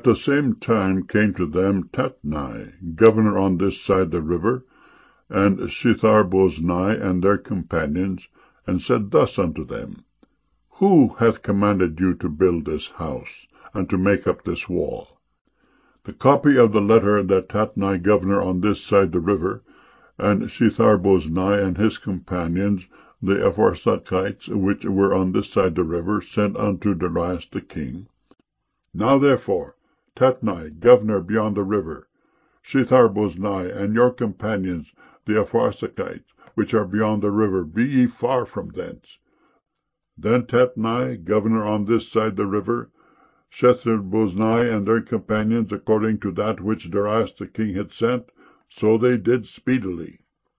the same time came to them Tatnai, governor on this side the river, and Shethar-boznai and their companions, and said thus unto them, Who hath commanded you to build this house, and to make up this wall? The copy of the letter that Tatnai, governor on this side the river, and Shethar-boznai and his companions, the Apharsachites, which were on this side the river, sent unto Darius the king. Now therefore, Tatnai, governor beyond the river, Shethar-boznai, and your companions, the Apharsachites, which are beyond the river, be ye far from thence. Then Tatnai, governor on this side the river, Shethar-boznai, and their companions, according to that which Darius the king had sent, so they did speedily.